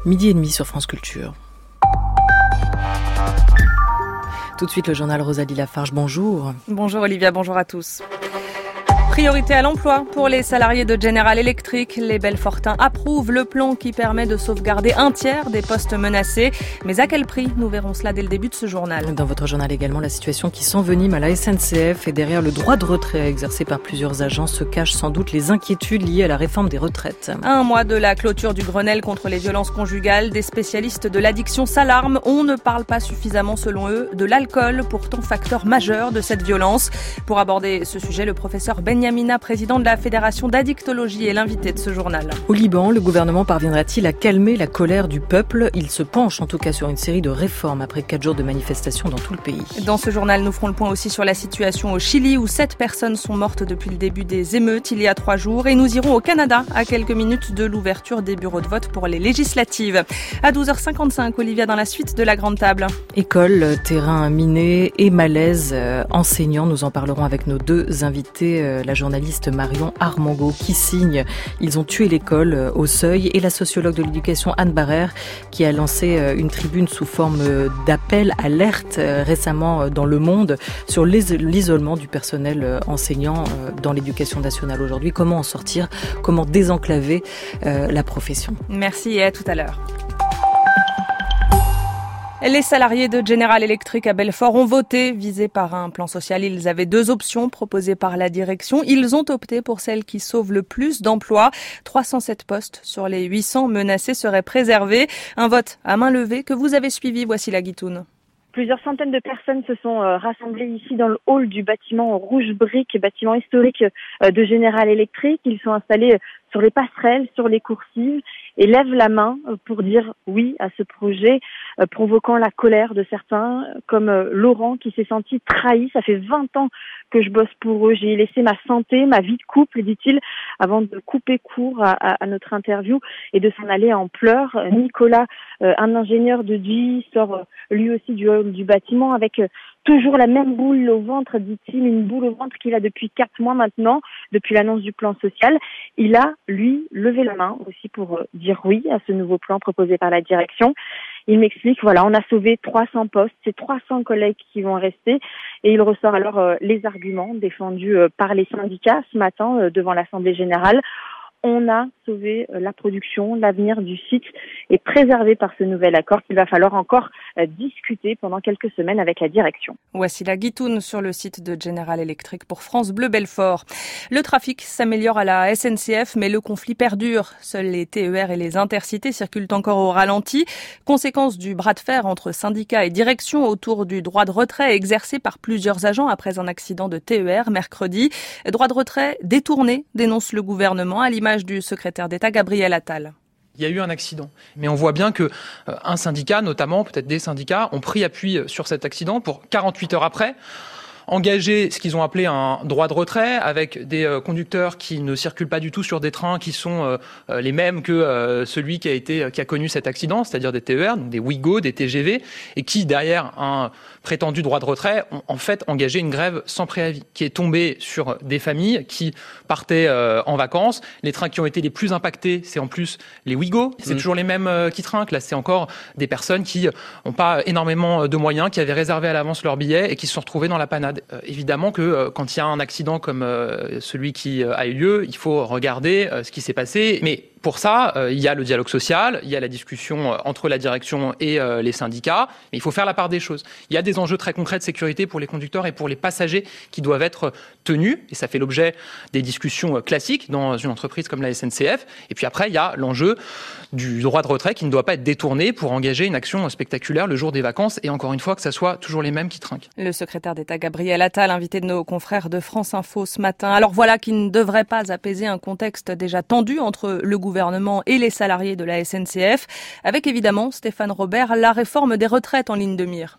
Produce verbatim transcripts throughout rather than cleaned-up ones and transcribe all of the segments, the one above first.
Midi et demi sur France Culture. Tout de suite, le journal Rosalie Lafarge. Bonjour. Bonjour Olivia, bonjour à tous. Priorité à l'emploi pour les salariés de General Electric. Les Belfortins approuvent le plan qui permet de sauvegarder un tiers des postes menacés. Mais à quel prix? Nous verrons cela dès le début de ce journal. Dans votre journal également, la situation qui s'envenime à la S N C F et derrière le droit de retrait exercé par plusieurs agents se cachent sans doute les inquiétudes liées à la réforme des retraites. À un mois de la clôture du Grenelle contre les violences conjugales, des spécialistes de l'addiction s'alarment. On ne parle pas suffisamment, selon eux, de l'alcool, pourtant facteur majeur de cette violence. Pour aborder ce sujet, le professeur Benyamina, président de la Fédération d'addictologie, est l'invité de ce journal. Au Liban, le gouvernement parviendra-t-il à calmer la colère du peuple? Il se penche en tout cas sur une série de réformes après quatre jours de manifestations dans tout le pays. Dans ce journal, nous ferons le point aussi sur la situation au Chili où sept personnes sont mortes depuis le début des émeutes il y a trois jours. Et nous irons au Canada à quelques minutes de l'ouverture des bureaux de vote pour les législatives. À douze heures cinquante-cinq, Olivia, dans la suite de la grande table. École, terrain miné et malaise euh, enseignant. Nous en parlerons avec nos deux invités. Euh, la journaliste Marion Armango qui signe « Ils ont tué l'école » au Seuil et la sociologue de l'éducation Anne Barrère qui a lancé une tribune sous forme d'appel alerte récemment dans Le Monde sur l'isolement du personnel enseignant dans l'éducation nationale aujourd'hui. Comment en sortir? Comment désenclaver la profession? Merci et à tout à l'heure. Les salariés de General Electric à Belfort ont voté. Visés par un plan social, ils avaient deux options proposées par la direction. Ils ont opté pour celle qui sauve le plus d'emplois. trois cent sept postes sur les huit cents menacés seraient préservés. Un vote à main levée que vous avez suivi. Voici la Guitoune. Plusieurs centaines de personnes se sont rassemblées ici dans le hall du bâtiment rouge brique, bâtiment historique de General Electric. Ils sont installés sur les passerelles, sur les coursives et lèvent la main pour dire oui à ce projet, provoquant la colère de certains, comme Laurent qui s'est senti trahi. Ça fait vingt ans que je bosse pour eux. J'ai laissé ma santé, ma vie de couple, dit-il, avant de couper court à, à, à notre interview et de s'en aller en pleurs. Nicolas, un ingénieur de G I, sort lui aussi du hall du bâtiment avec toujours la même boule au ventre, dit-il, une boule au ventre qu'il a depuis quatre mois maintenant, depuis l'annonce du plan social. Il a, lui, levé la main aussi pour dire oui à ce nouveau plan proposé par la direction. Il m'explique, voilà, on a sauvé trois cents postes, c'est trois cents collègues qui vont rester. Et il ressort alors euh, les arguments défendus euh, par les syndicats ce matin euh, devant l'Assemblée générale. On a sauvé la production, l'avenir du site est préservé par ce nouvel accord qu'il va falloir encore discuter pendant quelques semaines avec la direction. Voici la Guitoune sur le site de General Electric pour France Bleu Belfort. Le trafic s'améliore à la S N C F, mais le conflit perdure. Seuls les T E R et les intercités circulent encore au ralenti. Conséquence du bras de fer entre syndicats et direction autour du droit de retrait exercé par plusieurs agents après un accident de T E R mercredi. Droit de retrait détourné, dénonce le gouvernement à l'image du secrétaire d'État Gabriel Attal. Il y a eu un accident. Mais on voit bien que euh, un syndicat, notamment, peut-être des syndicats, ont pris appui sur cet accident pour quarante-huit heures après engager ce qu'ils ont appelé un droit de retrait avec des euh, conducteurs qui ne circulent pas du tout sur des trains qui sont euh, les mêmes que euh, celui qui a été qui a connu cet accident, c'est-à-dire des T E R, donc des Ouigo, des T G V, et qui derrière un prétendu droit de retrait ont en fait engagé une grève sans préavis qui est tombée sur des familles qui partaient euh, en vacances. Les trains qui ont été les plus impactés, c'est en plus les Ouigo. C'est mmh. toujours les mêmes euh, qui trinquent. Là, c'est encore des personnes qui n'ont pas énormément de moyens, qui avaient réservé à l'avance leur billet et qui se sont retrouvées dans la panade. Euh, évidemment que euh, quand il y a un accident comme euh, celui qui euh, a eu lieu, il faut regarder euh, ce qui s'est passé. Mais pour ça, euh, il y a le dialogue social, il y a la discussion euh, entre la direction et euh, les syndicats, mais il faut faire la part des choses. Il y a des enjeux très concrets de sécurité pour les conducteurs et pour les passagers qui doivent être tenus, et ça fait l'objet des discussions euh, classiques dans une entreprise comme la S N C F. Et puis après, il y a l'enjeu du droit de retrait qui ne doit pas être détourné pour engager une action spectaculaire le jour des vacances, et encore une fois, que ça soit toujours les mêmes qui trinquent. Le secrétaire d'État Gabriel Attal, invité de nos confrères de France Info ce matin. Alors voilà qui ne devrait pas apaiser un contexte déjà tendu entre le gouvernement et les salariés de la S N C F, avec évidemment, Stéphane Robert, la réforme des retraites en ligne de mire.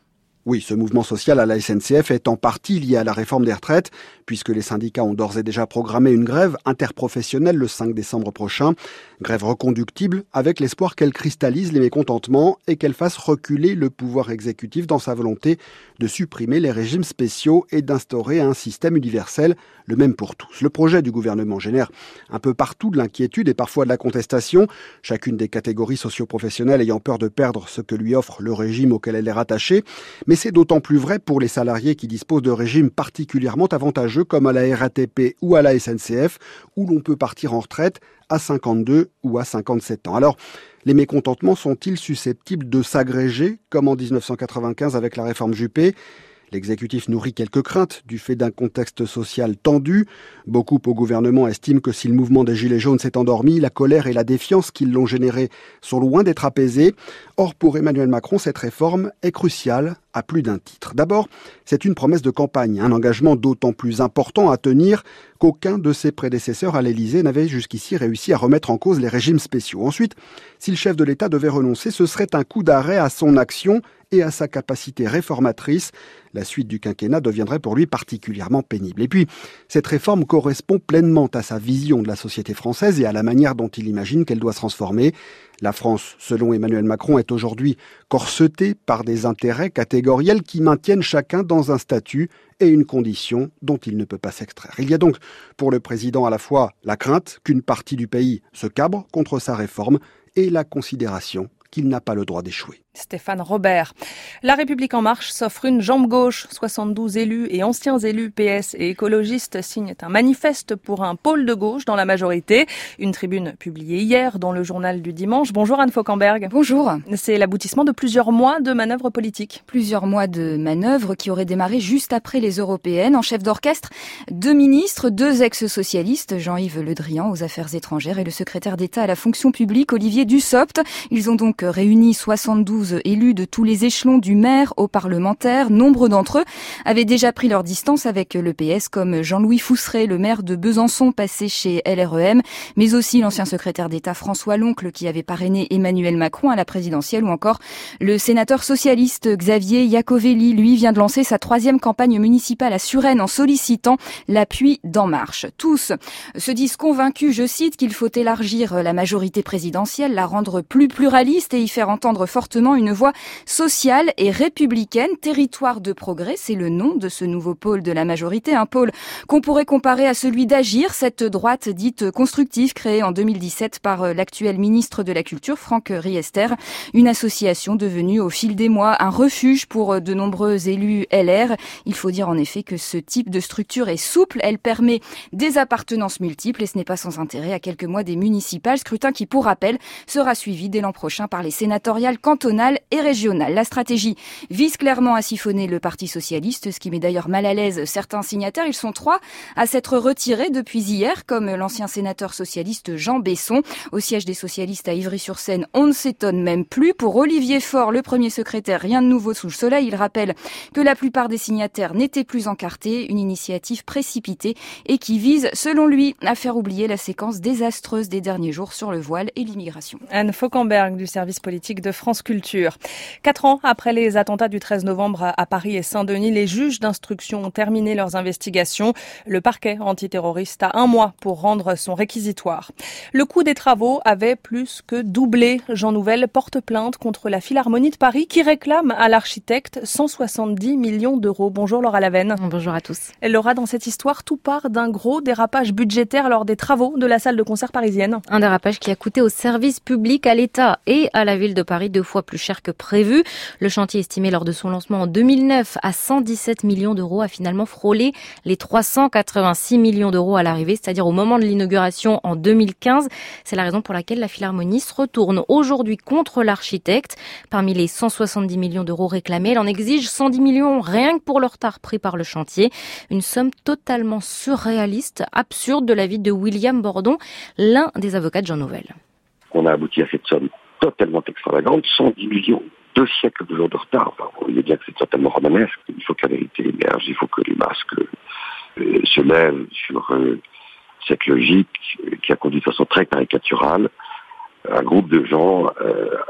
Oui, ce mouvement social à la S N C F est en partie lié à la réforme des retraites, puisque les syndicats ont d'ores et déjà programmé une grève interprofessionnelle le cinq décembre prochain. Grève reconductible avec l'espoir qu'elle cristallise les mécontentements et qu'elle fasse reculer le pouvoir exécutif dans sa volonté de supprimer les régimes spéciaux et d'instaurer un système universel, le même pour tous. Le projet du gouvernement génère un peu partout de l'inquiétude et parfois de la contestation, chacune des catégories socio-professionnelles ayant peur de perdre ce que lui offre le régime auquel elle est rattachée. Mais c'est d'autant plus vrai pour les salariés qui disposent de régimes particulièrement avantageux comme à la R A T P ou à la S N C F, où l'on peut partir en retraite à cinquante-deux ou à cinquante-sept ans. Alors, les mécontentements sont-ils susceptibles de s'agréger, comme en dix-neuf cent quatre-vingt-quinze avec la réforme Juppé ? L'exécutif nourrit quelques craintes du fait d'un contexte social tendu. Beaucoup au gouvernement estiment que si le mouvement des Gilets jaunes s'est endormi, la colère et la défiance qui l'ont généré sont loin d'être apaisées. Or, pour Emmanuel Macron, cette réforme est cruciale à plus d'un titre. D'abord, c'est une promesse de campagne, un engagement d'autant plus important à tenir qu'aucun de ses prédécesseurs à l'Élysée n'avait jusqu'ici réussi à remettre en cause les régimes spéciaux. Ensuite, si le chef de l'État devait renoncer, ce serait un coup d'arrêt à son action et à sa capacité réformatrice. La suite du quinquennat deviendrait pour lui particulièrement pénible. Et puis, cette réforme correspond pleinement à sa vision de la société française et à la manière dont il imagine qu'elle doit se transformer. La France, selon Emmanuel Macron, est aujourd'hui corsetée par des intérêts catégoriels qui maintiennent chacun dans un statut et une condition dont il ne peut pas s'extraire. Il y a donc pour le président à la fois la crainte qu'une partie du pays se cabre contre sa réforme et la considération qu'il n'a pas le droit d'échouer. Stéphane Robert. La République En Marche s'offre une jambe gauche. soixante-douze élus et anciens élus P S et écologistes signent un manifeste pour un pôle de gauche dans la majorité. Une tribune publiée hier dans le journal du dimanche. Bonjour Anne Fauquemberg. Bonjour. C'est l'aboutissement de plusieurs mois de manœuvres politiques. Plusieurs mois de manœuvres qui auraient démarré juste après les européennes. En chef d'orchestre, deux ministres, deux ex-socialistes, Jean-Yves Le Drian aux affaires étrangères et le secrétaire d'État à la fonction publique, Olivier Dussopt. Ils ont donc réuni soixante-douze élus de tous les échelons du maire aux parlementaires. Nombre d'entre eux avaient déjà pris leur distance avec le P S, comme Jean-Louis Fousseret, le maire de Besançon, passé chez L R E M, mais aussi l'ancien secrétaire d'État François Loncle, qui avait parrainé Emmanuel Macron à la présidentielle, ou encore le sénateur socialiste Xavier Iacovelli. Lui vient de lancer sa troisième campagne municipale à Suresnes en sollicitant l'appui d'En Marche. Tous se disent convaincus, je cite, qu'il faut élargir la majorité présidentielle, la rendre plus pluraliste et y faire entendre fortement une voix sociale et républicaine. Territoire de progrès, c'est le nom de ce nouveau pôle de la majorité, un pôle qu'on pourrait comparer à celui d'Agir, cette droite dite constructive créée en deux mille dix-sept par l'actuel ministre de la Culture, Franck Riester, une association devenue au fil des mois un refuge pour de nombreux élus L R. Il faut dire en effet que ce type de structure est souple, elle permet des appartenances multiples et ce n'est pas sans intérêt à quelques mois des municipales, scrutin qui, pour rappel, sera suivi dès l'an prochain par les sénatoriales cantonales et régionales. La stratégie vise clairement à siphonner le Parti socialiste, ce qui met d'ailleurs mal à l'aise certains signataires. Ils sont trois à s'être retirés depuis hier, comme l'ancien sénateur socialiste Jean Besson. Au siège des socialistes à Ivry-sur-Seine, on ne s'étonne même plus. Pour Olivier Faure, le premier secrétaire, rien de nouveau sous le soleil. Il rappelle que la plupart des signataires n'étaient plus encartés, une initiative précipitée et qui vise, selon lui, à faire oublier la séquence désastreuse des derniers jours sur le voile et l'immigration. Anne Fauquemberg du service politique de France Culture. Quatre ans après les attentats du treize novembre à Paris et Saint-Denis, les juges d'instruction ont terminé leurs investigations. Le parquet antiterroriste a un mois pour rendre son réquisitoire. Le coût des travaux avait plus que doublé. Jean Nouvel porte plainte contre la Philharmonie de Paris qui réclame à l'architecte cent soixante-dix millions d'euros. Bonjour Laura Lavenne. Bonjour à tous. Laura, dans cette histoire, tout part d'un gros dérapage budgétaire lors des travaux de la salle de concert parisienne. Un dérapage qui a coûté au service public, à l'État et à la ville de Paris deux fois plus cher que prévu. Le chantier estimé lors de son lancement en deux mille neuf à cent dix-sept millions d'euros a finalement frôlé les trois cent quatre-vingt-six millions d'euros à l'arrivée, c'est-à-dire au moment de l'inauguration en deux mille quinze. C'est la raison pour laquelle la Philharmonie se retourne aujourd'hui contre l'architecte. Parmi les cent soixante-dix millions d'euros réclamés, elle en exige cent dix millions rien que pour le retard pris par le chantier. Une somme totalement surréaliste, absurde de l'avis de William Bordon, l'un des avocats de Jean Nouvel. On a abouti à cette somme totalement extravagante, cent dix millions, deux siècles de jours de retard. Enfin, vous voyez bien que c'est totalement romanesque. Il faut que la vérité émerge, il faut que les masques euh, se lèvent sur euh, cette logique qui a conduit de façon très caricaturale un groupe de gens euh,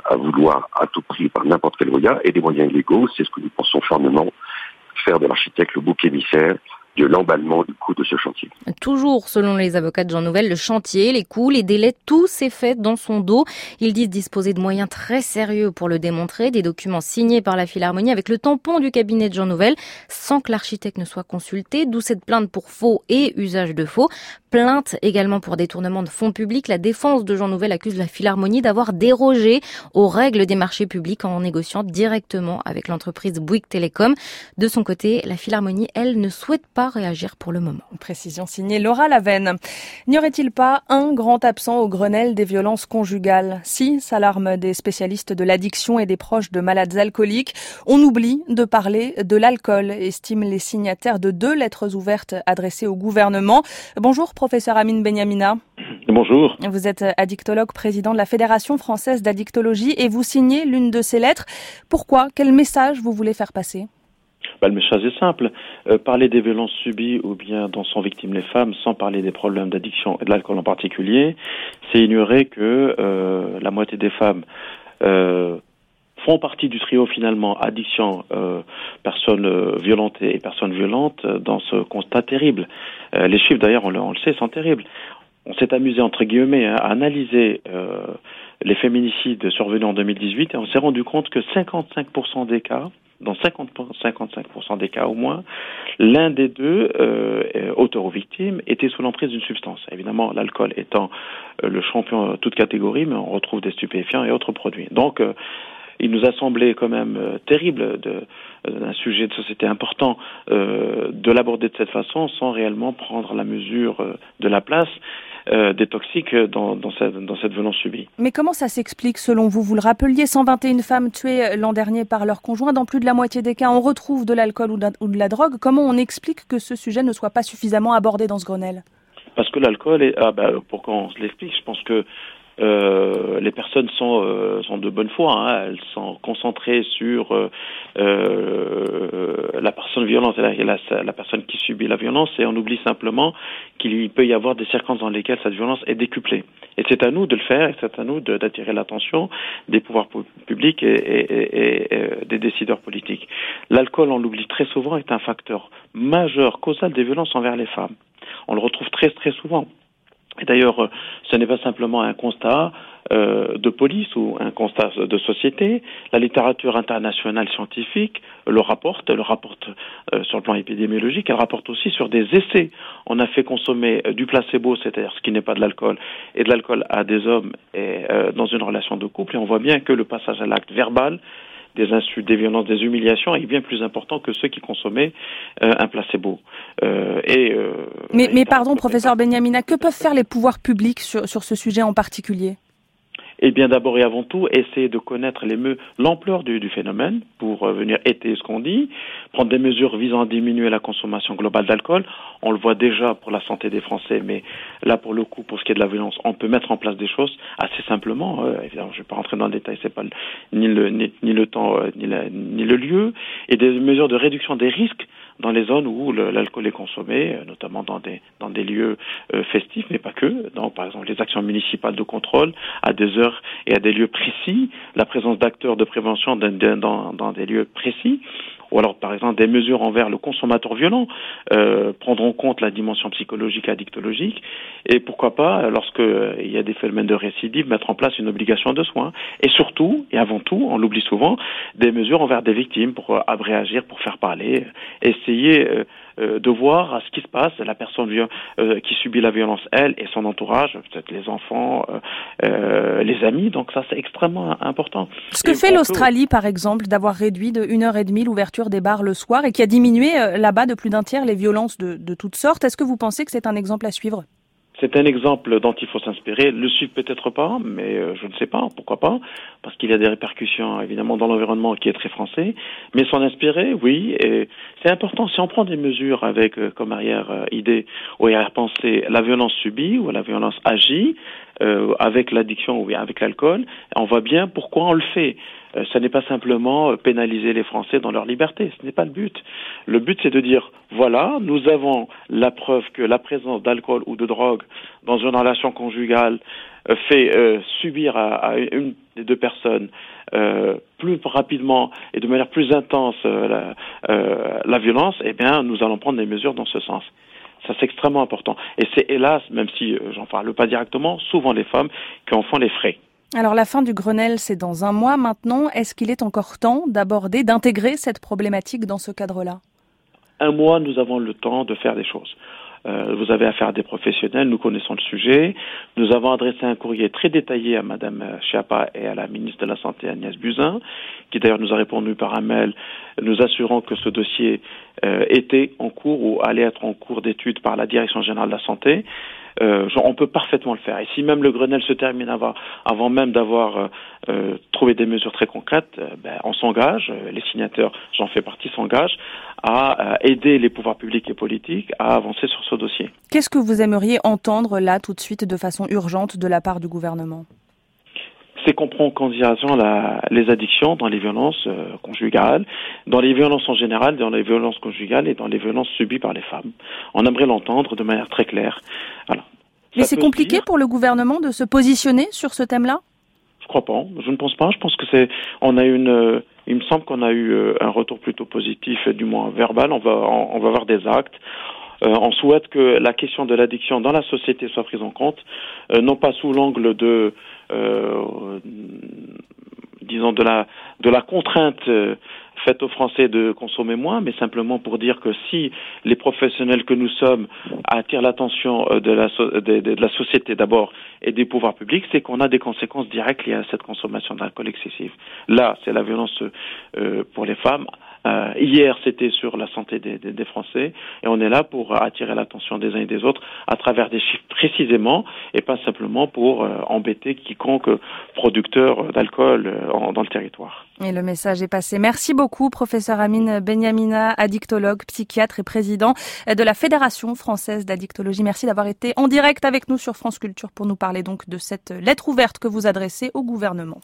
à vouloir à tout prix par n'importe quel moyen, et des moyens légaux, c'est ce que nous pensons fermement, faire de l'architecte le bouc émissaire de l'emballement du coût de ce chantier. Toujours, selon les avocats de Jean Nouvel, le chantier, les coûts, les délais, tout s'est fait dans son dos. Ils disent disposer de moyens très sérieux pour le démontrer, des documents signés par la Philharmonie avec le tampon du cabinet de Jean Nouvel, sans que l'architecte ne soit consulté, d'où cette plainte pour faux et usage de faux. Plainte également pour détournement de fonds publics. La défense de Jean Nouvel accuse la Philharmonie d'avoir dérogé aux règles des marchés publics en négociant directement avec l'entreprise Bouygues Télécom. De son côté, la Philharmonie, elle, ne souhaite pas réagir pour le moment. Précision signée Laura Lavenne. N'y aurait-il pas un grand absent au Grenelle des violences conjugales? Si, s'alarment des spécialistes de l'addiction et des proches de malades alcooliques, on oublie de parler de l'alcool, estiment les signataires de deux lettres ouvertes adressées au gouvernement. Bonjour, professeur Amine Benyamina. Bonjour. Vous êtes addictologue, président de la Fédération française d'addictologie et vous signez l'une de ces lettres. Pourquoi? Quel message vous voulez faire passer? Bah, le message est simple. Euh, parler des violences subies ou bien dont sont victimes les femmes sans parler des problèmes d'addiction et de l'alcool en particulier, c'est ignorer que euh, la moitié des femmes euh, font partie du trio finalement addiction, euh, personnes euh, violentées et personnes violentes euh, dans ce constat terrible. Euh, les chiffres d'ailleurs, on le, on le sait, sont terribles. On s'est amusé entre guillemets hein, à analyser euh, les féminicides survenus en deux mille dix-huit et on s'est rendu compte que cinquante-cinq pour cent des cas, dans cinquante, cinquante-cinq pour cent des cas au moins, l'un des deux, euh, auteur ou victime, était sous l'emprise d'une substance. Évidemment, l'alcool étant euh, le champion de toute catégorie, mais on retrouve des stupéfiants et autres produits. Donc, euh, il nous a semblé quand même euh, terrible de, d'un sujet de société important euh, de l'aborder de cette façon sans réellement prendre la mesure euh, de la place euh, des toxiques dans, dans, cette, dans cette violence subie. Mais comment ça s'explique selon vous? Vous le rappeliez, cent vingt et une femmes tuées l'an dernier par leur conjoint. Dans plus de la moitié des cas, on retrouve de l'alcool ou de, ou de la drogue. Comment on explique que ce sujet ne soit pas suffisamment abordé dans ce Grenelle? Parce que l'alcool est... Ah bah, pour qu'on se l'explique, je pense que Euh, les personnes sont, euh, sont de bonne foi, hein. Elles sont concentrées sur euh, euh, la personne violente et la, la, la personne qui subit la violence, et on oublie simplement qu'il peut y avoir des circonstances dans lesquelles cette violence est décuplée. Et c'est à nous de le faire, et c'est à nous de, d'attirer l'attention des pouvoirs publics et, et, et, et des décideurs politiques. L'alcool, on l'oublie très souvent, est un facteur majeur, causal des violences envers les femmes. On le retrouve très très souvent. Et d'ailleurs, ce n'est pas simplement un constat euh, de police ou un constat de société. La littérature internationale scientifique le rapporte, le rapporte euh, sur le plan épidémiologique, elle rapporte aussi sur des essais. On a fait consommer euh, du placebo, c'est-à-dire ce qui n'est pas de l'alcool, et de l'alcool à des hommes et, euh, dans une relation de couple, et on voit bien que le passage à l'acte verbal, des insultes, des violences, des humiliations est bien plus important que ceux qui consommaient euh, un placebo. Euh, et, euh, mais, mais pardon, professeur Benyamina, que peuvent faire les pouvoirs publics sur, sur ce sujet en particulier ? Eh bien, d'abord et avant tout, essayer de connaître les me- l'ampleur du, du phénomène pour euh, venir étayer ce qu'on dit, prendre des mesures visant à diminuer la consommation globale d'alcool. On le voit déjà pour la santé des Français, mais là, pour le coup, pour ce qui est de la violence, on peut mettre en place des choses assez simplement. Euh, évidemment, je ne vais pas rentrer dans le détail, c'est pas le, ni le ni, ni le temps euh, ni, la, ni le lieu, et des mesures de réduction des risques dans les zones où le, l'alcool est consommé, euh, notamment dans des dans des lieux euh, festifs, mais pas que. Donc, par exemple, les actions municipales de contrôle à des heures et à des lieux précis, la présence d'acteurs de prévention dans, dans, dans des lieux précis, ou alors par exemple des mesures envers le consommateur violent, euh, prendre en compte la dimension psychologique et addictologique, et pourquoi pas, lorsque euh, il y a des phénomènes de récidive, mettre en place une obligation de soins, et surtout, et avant tout, on l'oublie souvent, des mesures envers des victimes pour euh, réagir, pour faire parler, euh, essayer euh, euh, de voir à ce qui se passe, la personne viol- euh, qui subit la violence, elle et son entourage, peut-être les enfants, euh, euh, les amis, donc ça c'est extrêmement important. Ce que et fait l'Australie peut... par exemple, d'avoir réduit de une heure et demie l'ouverture des bars le soir et qui a diminué euh, là-bas de plus d'un tiers les violences de, de toutes sortes, est-ce que vous pensez que c'est un exemple à suivre ? C'est un exemple dont il faut s'inspirer. Le suivre peut-être pas, mais euh, je ne sais pas, pourquoi pas, parce qu'il y a des répercussions évidemment dans l'environnement qui est très français. Mais s'en inspirer, oui, et c'est important. Si on prend des mesures avec euh, comme arrière euh, idée ou arrière pensée la violence subie ou la violence agie, euh, avec l'addiction ou avec l'alcool, on voit bien pourquoi on le fait. Euh, ce n'est pas simplement euh, pénaliser les Français dans leur liberté, ce n'est pas le but. Le but, c'est de dire, voilà, nous avons la preuve que la présence d'alcool ou de drogue dans une relation conjugale euh, fait euh, subir à, à une des deux personnes euh, plus rapidement et de manière plus intense euh, la, euh, la violence, eh bien, nous allons prendre des mesures dans ce sens. Ça, c'est extrêmement important. Et c'est hélas, même si euh, j'en parle pas directement, souvent les femmes qui en font les frais. Alors la fin du Grenelle, c'est dans un mois maintenant. Est-ce qu'il est encore temps d'aborder, d'intégrer cette problématique dans ce cadre-là ? Un mois, nous avons le temps de faire des choses. Euh, vous avez affaire à des professionnels, nous connaissons le sujet. Nous avons adressé un courrier très détaillé à Madame Schiappa et à la ministre de la Santé, Agnès Buzyn, qui d'ailleurs nous a répondu par un mail nous assurant que ce dossier euh, était en cours ou allait être en cours d'étude par la Direction générale de la Santé. Euh, on peut parfaitement le faire. Et si même le Grenelle se termine avant, avant même d'avoir euh, euh, trouvé des mesures très concrètes, euh, ben, on s'engage, euh, les signataires, j'en fais partie, s'engagent à euh, aider les pouvoirs publics et politiques à avancer sur ce dossier. Qu'est-ce que vous aimeriez entendre là tout de suite de façon urgente de la part du gouvernement ? C'est qu'on prend en considération la, les addictions dans les violences euh, conjugales, dans les violences en général, dans les violences conjugales et dans les violences subies par les femmes. On aimerait l'entendre de manière très claire. Voilà. Mais c'est compliqué pour le gouvernement de se positionner sur ce thème-là ? Je crois pas. Je ne pense pas. Je pense que c'est. On a une. Euh, il me semble qu'on a eu euh, un retour plutôt positif, du moins verbal. On va. On, on va avoir des actes. Euh, on souhaite que la question de l'addiction dans la société soit prise en compte, euh, non pas sous l'angle de, euh, disons, de la de la contrainte euh, faite aux Français de consommer moins, mais simplement pour dire que si les professionnels que nous sommes attirent l'attention de la so- de, de, de la société d'abord et des pouvoirs publics, c'est qu'on a des conséquences directes liées à cette consommation d'alcool excessive. Là, c'est la violence euh, pour les femmes. Euh, hier, c'était sur la santé des, des, des Français, et on est là pour attirer l'attention des uns et des autres à travers des chiffres précisément, et pas simplement pour euh, embêter quiconque producteur d'alcool euh, en, dans le territoire. Et le message est passé. Merci beaucoup, professeur Amine Benyamina, addictologue, psychiatre et président de la Fédération française d'addictologie. Merci d'avoir été en direct avec nous sur France Culture pour nous parler donc de cette lettre ouverte que vous adressez au gouvernement.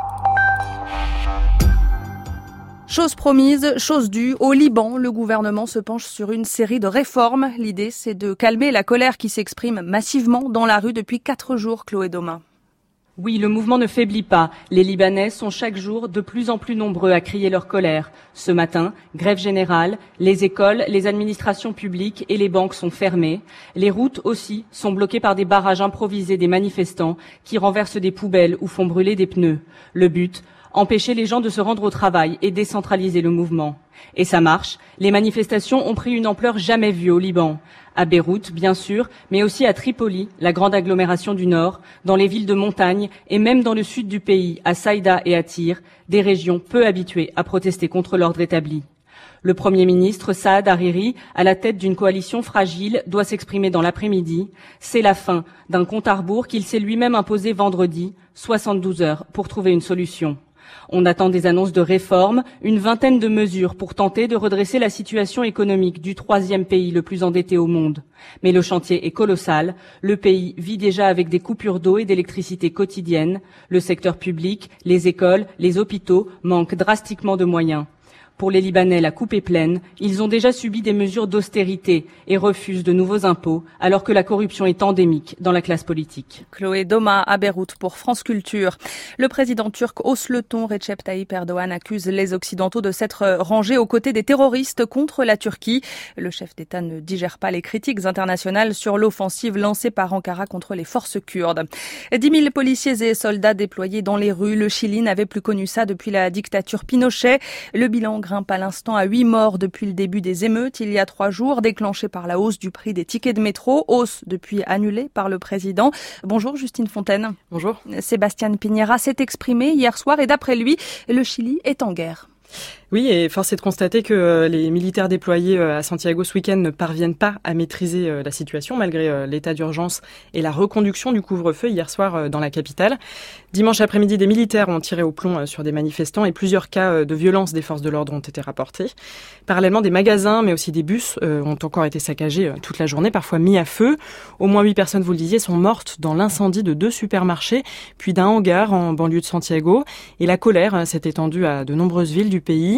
Chose promise, chose due, au Liban, le gouvernement se penche sur une série de réformes. L'idée, c'est de calmer la colère qui s'exprime massivement dans la rue depuis quatre jours, Chloé Domain. Oui, le mouvement ne faiblit pas. Les Libanais sont chaque jour de plus en plus nombreux à crier leur colère. Ce matin, grève générale, les écoles, les administrations publiques et les banques sont fermées. Les routes aussi sont bloquées par des barrages improvisés des manifestants qui renversent des poubelles ou font brûler des pneus. Le but, empêcher les gens de se rendre au travail et décentraliser le mouvement. Et ça marche. Les manifestations ont pris une ampleur jamais vue au Liban. À Beyrouth, bien sûr, mais aussi à Tripoli, la grande agglomération du Nord, dans les villes de montagne et même dans le sud du pays, à Saïda et à Tyr, des régions peu habituées à protester contre l'ordre établi. Le Premier ministre Saad Hariri, à la tête d'une coalition fragile, doit s'exprimer dans l'après-midi. C'est la fin d'un compte à rebours qu'il s'est lui-même imposé vendredi, soixante-douze heures, pour trouver une solution. On attend des annonces de réformes, une vingtaine de mesures pour tenter de redresser la situation économique du troisième pays le plus endetté au monde. Mais le chantier est colossal. Le pays vit déjà avec des coupures d'eau et d'électricité quotidiennes. Le secteur public, les écoles, les hôpitaux manquent drastiquement de moyens. Pour les Libanais, la coupe est pleine. Ils ont déjà subi des mesures d'austérité et refusent de nouveaux impôts, alors que la corruption est endémique dans la classe politique. Chloé Doma à Beyrouth pour France Culture. Le président turc hausse le ton. Recep Tayyip Erdogan accuse les Occidentaux de s'être rangés aux côtés des terroristes contre la Turquie. Le chef d'État ne digère pas les critiques internationales sur l'offensive lancée par Ankara contre les forces kurdes. dix mille policiers et soldats déployés dans les rues. Le Chili n'avait plus connu ça depuis la dictature Pinochet. Le bilan grimpe à l'instant à huit morts depuis le début des émeutes il y a trois jours, déclenchées par la hausse du prix des tickets de métro, hausse depuis annulée par le président. Bonjour Justine Fontaine. Bonjour. Sébastien Piñera s'est exprimé hier soir et d'après lui, le Chili est en guerre. Oui, et force est de constater que les militaires déployés à Santiago ce week-end ne parviennent pas à maîtriser la situation malgré l'état d'urgence et la reconduction du couvre-feu hier soir dans la capitale. Dimanche après-midi, des militaires ont tiré au plomb sur des manifestants et plusieurs cas de violence des forces de l'ordre ont été rapportés. Parallèlement, des magasins, mais aussi des bus ont encore été saccagés toute la journée, parfois mis à feu. Au moins huit personnes, vous le disiez, sont mortes dans l'incendie de deux supermarchés, puis d'un hangar en banlieue de Santiago. Et la colère s'est étendue à de nombreuses villes du pays.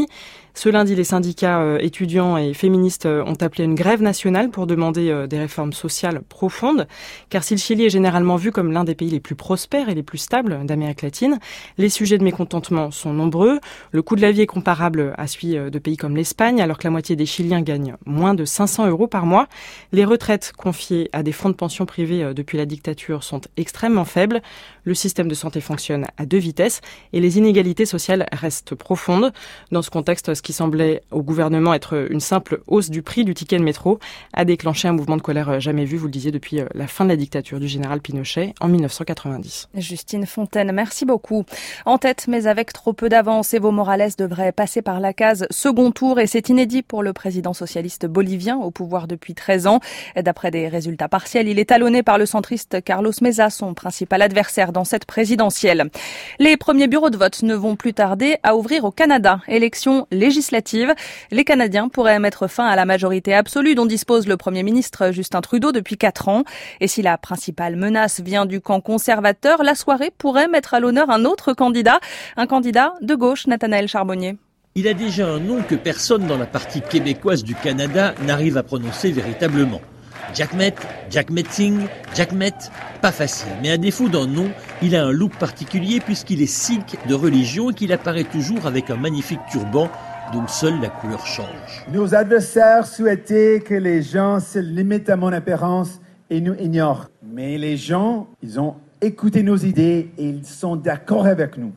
pays. Ce lundi, les syndicats euh, étudiants et féministes euh, ont appelé une grève nationale pour demander euh, des réformes sociales profondes. Car si le Chili est généralement vu comme l'un des pays les plus prospères et les plus stables d'Amérique latine, les sujets de mécontentement sont nombreux. Le coût de la vie est comparable à celui de pays comme l'Espagne, alors que la moitié des Chiliens gagnent moins de cinq cents euros par mois. Les retraites confiées à des fonds de pension privés euh, depuis la dictature sont extrêmement faibles. Le système de santé fonctionne à deux vitesses et les inégalités sociales restent profondes. Dans ce contexte, ce qui semblait au gouvernement être une simple hausse du prix du ticket de métro a déclenché un mouvement de colère jamais vu, vous le disiez, depuis la fin de la dictature du général Pinochet en mille neuf cent quatre-vingt-dix. Justine Fontaine, merci beaucoup. En tête, mais avec trop peu d'avance, Evo Morales devrait passer par la case second tour et c'est inédit pour le président socialiste bolivien au pouvoir depuis treize ans. D'après des résultats partiels, il est talonné par le centriste Carlos Mesa, son principal adversaire dans cette présidentielle. Les premiers bureaux de vote ne vont plus tarder à ouvrir au Canada. Élection législative. Les Canadiens pourraient mettre fin à la majorité absolue dont dispose le Premier ministre Justin Trudeau depuis quatre ans. Et si la principale menace vient du camp conservateur, la soirée pourrait mettre à l'honneur un autre candidat, un candidat de gauche, Nathanaël Charbonnier. Il a déjà un nom que personne dans la partie québécoise du Canada n'arrive à prononcer véritablement. Jackmet, Jackmetzing, Jackmet, pas facile. Mais à défaut d'un nom, il a un look particulier puisqu'il est sikh de religion et qu'il apparaît toujours avec un magnifique turban dont seule la couleur change. Nos adversaires souhaitaient que les gens se limitent à mon apparence et nous ignorent. Mais les gens, ils ont écouté nos idées et ils sont d'accord avec nous.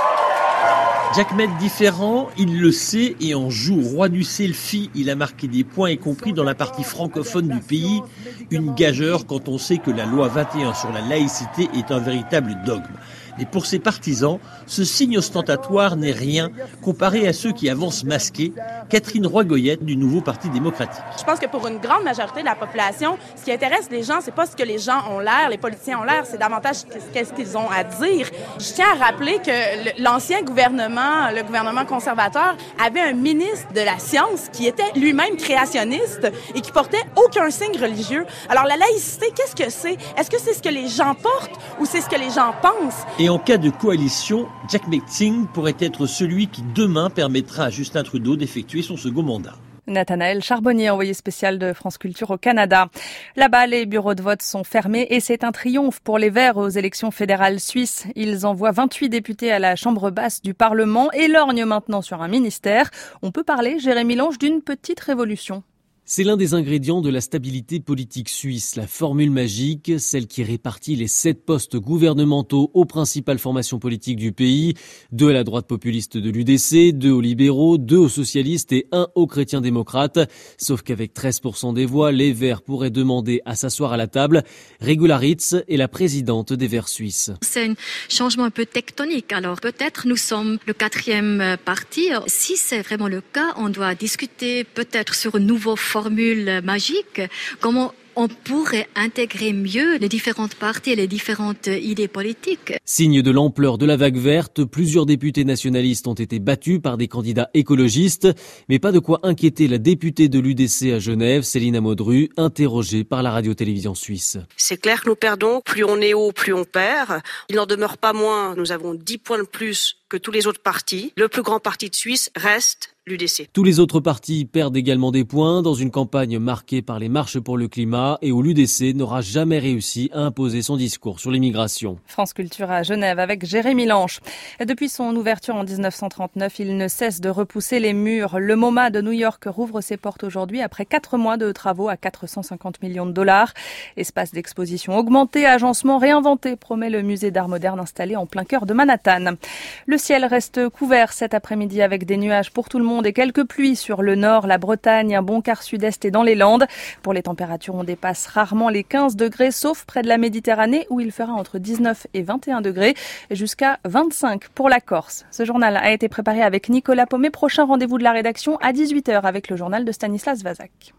Jackmet différent, il le sait et en joue roi du selfie. Il a marqué des points, y compris dans la partie francophone du pays. Une gageure quand on sait que la loi vingt et un sur la laïcité est un véritable dogme. Et pour ses partisans, ce signe ostentatoire n'est rien comparé à ceux qui avancent masqués. Catherine Roy-Goyette du Nouveau Parti démocratique. Je pense que pour une grande majorité de la population, ce qui intéresse les gens, c'est pas ce que les gens ont l'air, les politiciens ont l'air, c'est davantage qu'est-ce qu'ils ont à dire. Je tiens à rappeler que l'ancien gouvernement, le gouvernement conservateur, avait un ministre de la science qui était lui-même créationniste et qui portait aucun signe religieux. Alors la laïcité, qu'est-ce que c'est? Est-ce que c'est ce que les gens portent ou c'est ce que les gens pensent? Et en cas de coalition, Jackmetzing pourrait être celui qui demain permettra à Justin Trudeau d'effectuer son second mandat. Nathanaël Charbonnier, envoyé spécial de France Culture au Canada. Là-bas, les bureaux de vote sont fermés et c'est un triomphe pour les Verts aux élections fédérales suisses. Ils envoient vingt-huit députés à la chambre basse du Parlement et lorgnent maintenant sur un ministère. On peut parler, Jérémy Lange, d'une petite révolution. C'est l'un des ingrédients de la stabilité politique suisse, la formule magique, celle qui répartit les sept postes gouvernementaux aux principales formations politiques du pays, deux à la droite populiste de l'U D C, deux aux libéraux, deux aux socialistes et un aux chrétiens démocrates. Sauf qu'avec treize pour cent des voix, les Verts pourraient demander à s'asseoir à la table. Regula Ritz est la présidente des Verts suisses. C'est un changement un peu tectonique. Alors peut-être nous sommes le quatrième parti. Si c'est vraiment le cas, on doit discuter peut-être sur une nouvelle formule magique, comment on pourrait intégrer mieux les différentes parties et les différentes idées politiques. Signe de l'ampleur de la vague verte, plusieurs députés nationalistes ont été battus par des candidats écologistes, mais pas de quoi inquiéter la députée de l'U D C à Genève, Céline Modru, interrogée par la radio-télévision suisse. C'est clair que nous perdons, plus on est haut, plus on perd. Il n'en demeure pas moins, nous avons dix points de plus que tous les autres partis. Le plus grand parti de Suisse reste l'U D C. Tous les autres partis perdent également des points dans une campagne marquée par les marches pour le climat et où l'U D C n'aura jamais réussi à imposer son discours sur l'immigration. France Culture à Genève avec Jérémy Lange. Depuis son ouverture en dix-neuf cent trente-neuf, il ne cesse de repousser les murs. Le MoMA de New York rouvre ses portes aujourd'hui après quatre mois de travaux à quatre cent cinquante millions de dollars. Espace d'exposition augmenté, agencement réinventé, promet le musée d'art moderne installé en plein cœur de Manhattan. Le ciel reste couvert cet après-midi avec des nuages pour tout le monde et quelques pluies sur le nord, la Bretagne, un bon quart sud-est et dans les Landes. Pour les températures, on dépasse rarement les quinze degrés, sauf près de la Méditerranée où il fera entre dix-neuf et vingt et un degrés, jusqu'à vingt-cinq pour la Corse. Ce journal a été préparé avec Nicolas Paumet. Prochain rendez-vous de la rédaction à dix-huit heures avec le journal de Stanislas Vazak.